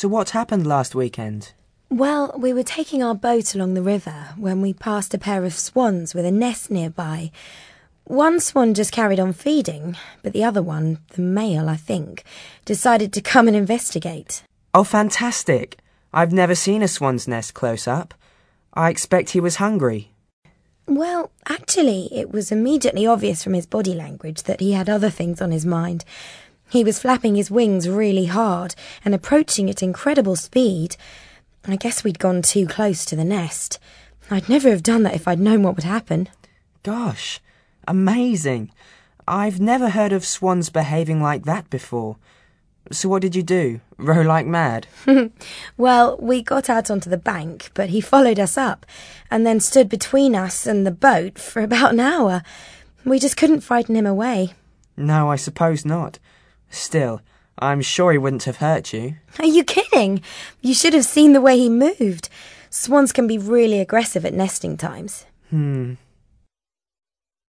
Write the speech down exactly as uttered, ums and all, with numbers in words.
So what happened last weekend? Well, we were taking our boat along the river when we passed a pair of swans with a nest nearby. One swan just carried on feeding, but the other one, the male I think, decided to come and investigate. Oh, fantastic! I've never seen a swan's nest close up. I expect he was hungry. Well, actually, it was immediately obvious from his body language that he had other things on his mind. He was flapping his wings really hard and approaching at incredible speed. I guess we'd gone too close to the nest. I'd never have done that if I'd known what would happen. Gosh, amazing. I've never heard of swans behaving like that before. So what did you do? Row like mad? Well, we got out onto the bank, but he followed us up and then stood between us and the boat for about an hour. We just couldn't frighten him away. No, I suppose not. Still, I'm sure he wouldn't have hurt you. Are you kidding? You should have seen the way he moved. Swans can be really aggressive at nesting times. Hmm.